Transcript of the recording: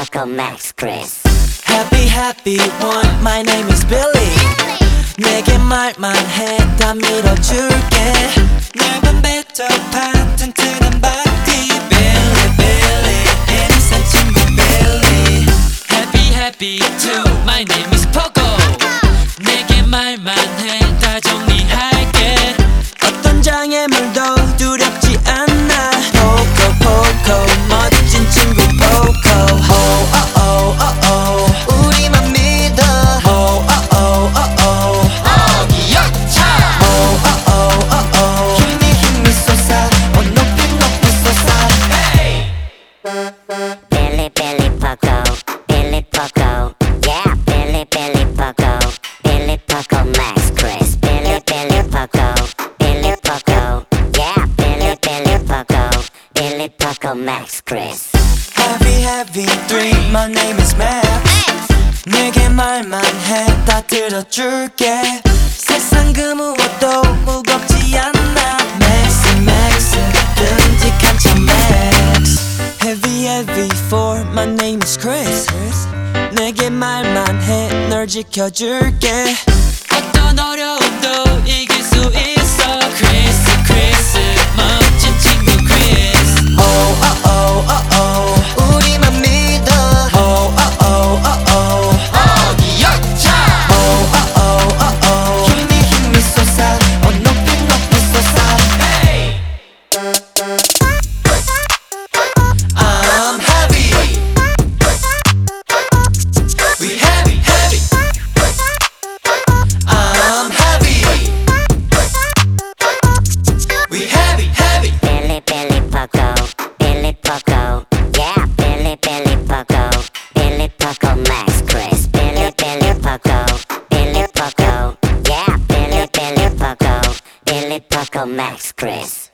Poco Max Chris. Happy happy one, my name is Billy. 내게 말만 해, 다 밀어줄게. 낡은 배터 파텐트는 바디. Billy Billy, innocent 친구 Billy. Happy happy two, my name is Poco. 내게 말만 해, 다 정리할게. 어떤 장애물도 두렵지 않아. Poco Poco, 멋진 친구 Poco. Oh oh oh oh oh, 우리만 믿어. Oh oh oh oh oh, 어기여차. Oh oh oh oh oh, 힘이 솟아. 높이 높이 솟아. Hey. Billy Billy Poco, Billy Poco, yeah. Billy Billy Poco, Billy Poco Max Chris. Billy Billy Poco, Billy Poco, yeah. Billy Billy Poco, Billy Poco Max Chris. Heavy heavy three, my name is Max. 내게 말만 해, 다 들어줄게. 세상 그 무엇도 무겁지 않아. Max Max, 듬직한 참 Max. Heavy heavy four, my name is Chris. 내게 말만 해, 널 지켜줄게. 어떤 어려움도 이길 수 있어. Chris Chris, 멋진 친구 Chris. Oh oh oh oh oh, 우리만 믿어. Oh oh oh oh oh, 어기여차. Oh oh oh oh oh, 힘이 솟아. 높이 높이 솟아. Hey. I'm heavy. We heavy heavy. I'm heavy. We heavy heavy. Billy Billy Poco, Billy Poco, yeah. Billy Billy Poco, Billy Poco Max Chris. Billy Billy Poco, Billy Poco, yeah. Billy Billy Poco, Billy Poco Max Chris.